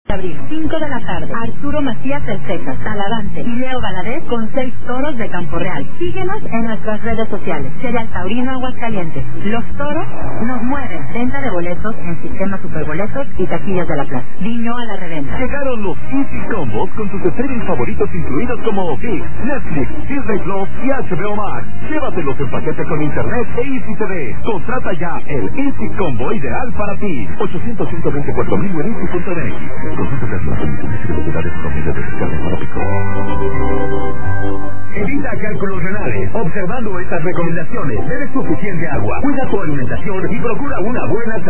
Abril, 5 de la tarde, Arturo Macías del Secas, Talavante y Leo Valadez con 6 toros de Campo Real. Síguenos en nuestras redes sociales. Cereal Taurino Aguascalientes. Los toros nos mueven. Venta de boletos en Sistema Superboletos y taquillas de la plaza. Vino a la reventa. Llegaron los Easy Combos con tus streaming favoritos incluidos como ViX, Netflix, Disney Plus y HBO Max. Llévatelos en paquete con internet e Easy TV. Contrata ya el Easy Combo ideal para ti. 800-124,000 en Easy.net. Consulta las condiciones y velocidades promedio de descarga para pico. Evita cálculos renales. Observando estas recomendaciones, bebe suficiente agua, cuida tu alimentación y procura una buena